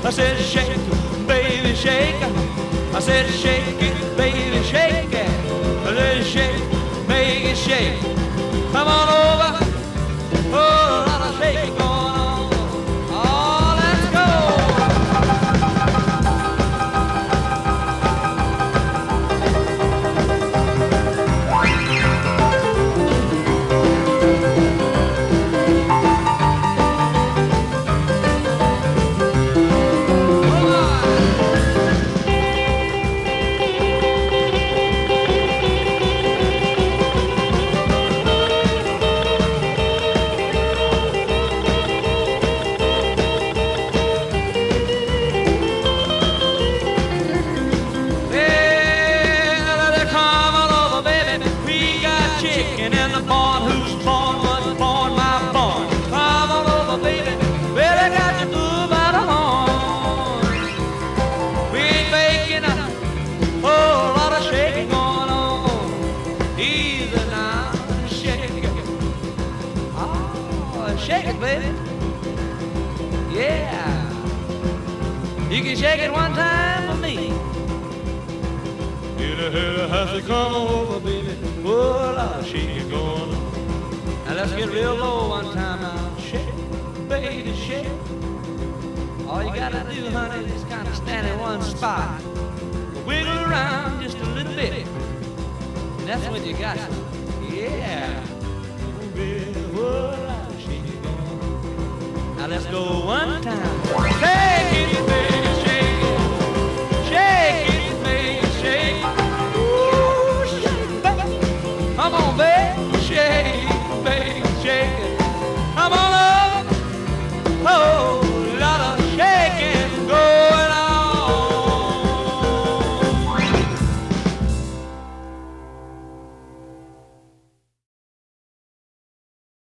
I said, shake it, baby, shake it. I said, shake it, baby, shake it. I said, shake it, make it shake. Come on over. Oh, a lot of shaking going on. Oh, let's go. Chicken and the born who's born was born my born. Come on over, baby. Well, I got you through by the horn. We ain't making a whole lot of shaking going on. Easy now, shake it. Oh, shake it, baby. Yeah. You can shake it one time for me. Has to come over, baby. Oh, a lot of shaking going on. Now let's get real low one time now. Shake, baby, shake. All you gotta do, honey, is kind of stand in one spot. Wiggle around just a little bit. And that's when you got it. Yeah. Oh, baby, oh, a lot of shaking going on. Now let's go one time. Hey!